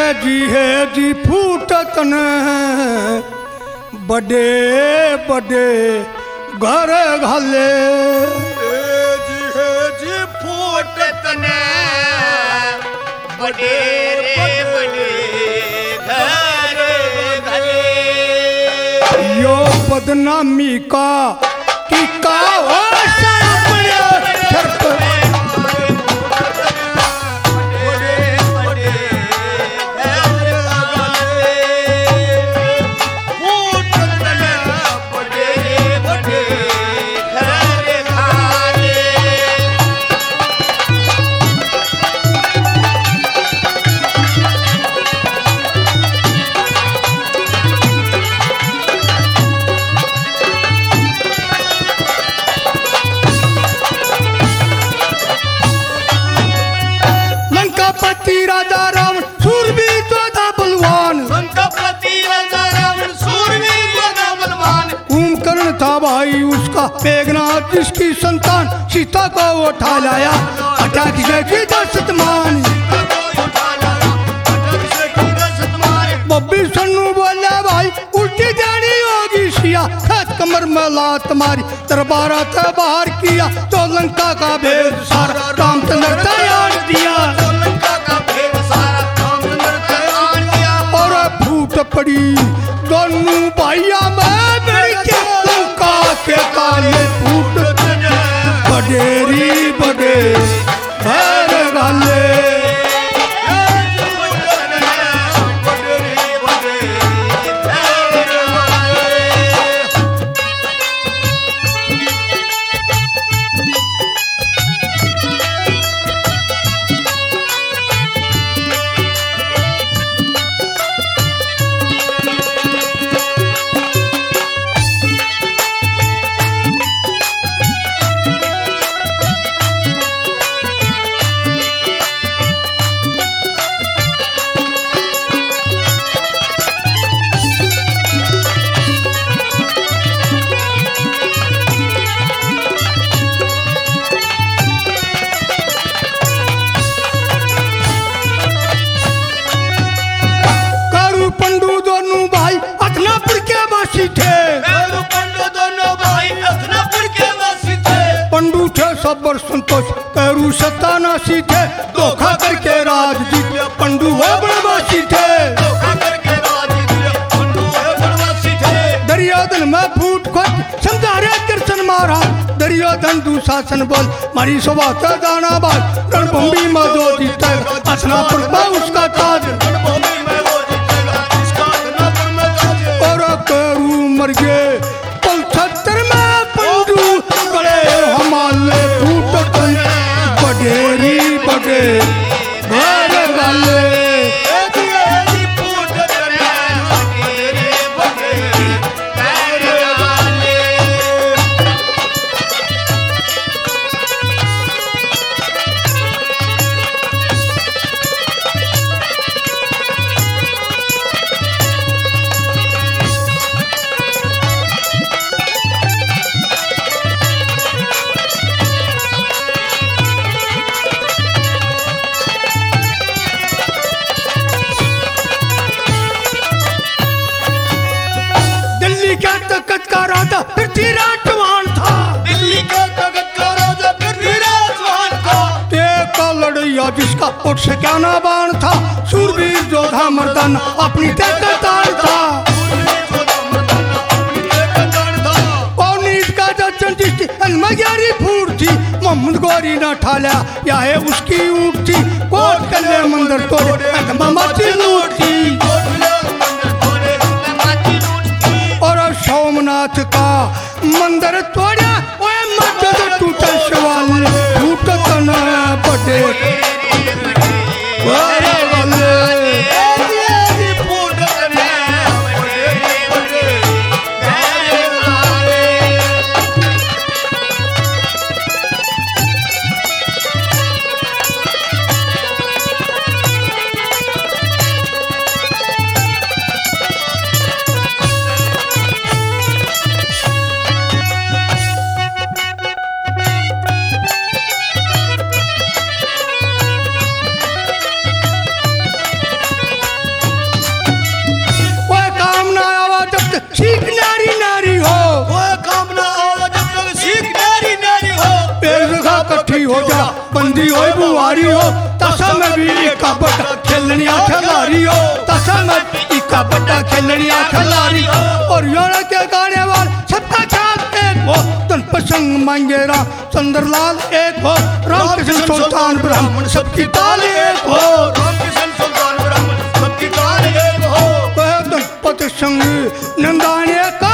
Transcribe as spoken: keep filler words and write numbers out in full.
जी है जी फूटत न बड़े बड़े घर घाले जी है जी फूटत न बड़े बड़े घर घाले। यो बदनामी का टीका हो सर पर राजा रावण सूरवीर जोधा बलवान लंकापति राजा रावण सूरवीर जोधा बलवान। कुंभकर्ण था भाई उसका मेघनाथ जिसकी संतान सीता को उठा लाया अटैक जैसी दशत मान। बब्बी सन्नू बोले भाई उल्टी जानी होगी सिया खत कमर में लात मारी दरबारा से बाहर किया तो लंका का भेद सारा रामचंद्र तैयार दिया पड़ी दोनों भाइया में के लंका के काले फूट बडेरी बडे घर गाले। सबर संतोष करू सतानासी थे धोखा करके राज जीत पंडू है बनवासी थे दरियादन में फूट खोट समझा रे कृष्ण मारा दरियादन दुशासन बोल मारी शोभा दाना बाज रणभूमि में दो जीते असना पड़ता उसका ताज और करू मर गए पल छत्तर में पंडू बड़े हमारे बडेरी बडे घर गाले। तगत का राजा पृथ्वीराज चौहान था दिल्ली का तगत का राजा पृथ्वीराज चौहान था। टेका लड़ैया जिसका उठ से क्या ना बाण था सूरवीर जोधा मर्दाना अपनी ताकतदार था। पौनीत का दर्शन जिसकी अलमग्यारी फूट थी मोहम्मद गौरी न ठाला या है उसकी ऊँट थी कोट कले मंदिर तोड़े माची लूट थी सोमनाथ का मंदिर तोड़ा ओए मस्जिद टूटा सवाल टूटत न बड़े वाले हो जा बंदी हो बुआरी हो तसा में भी इका बड़ा खेलनिया खिलाड़ी हो तसा में इका बड़ा खेलनिया खिलाड़ी हो और योड़ा के गाने वाले सबका ख्याल एक हो तन प्रसंग मांगे राम चंद्रलाल एक हो रामकृष्ण सुल्तान ब्राह्मण सबकी ताल एक हो रामकृष्ण सुल्तान ब्राह्मण सबकी ताल एक हो पति संग नंदाने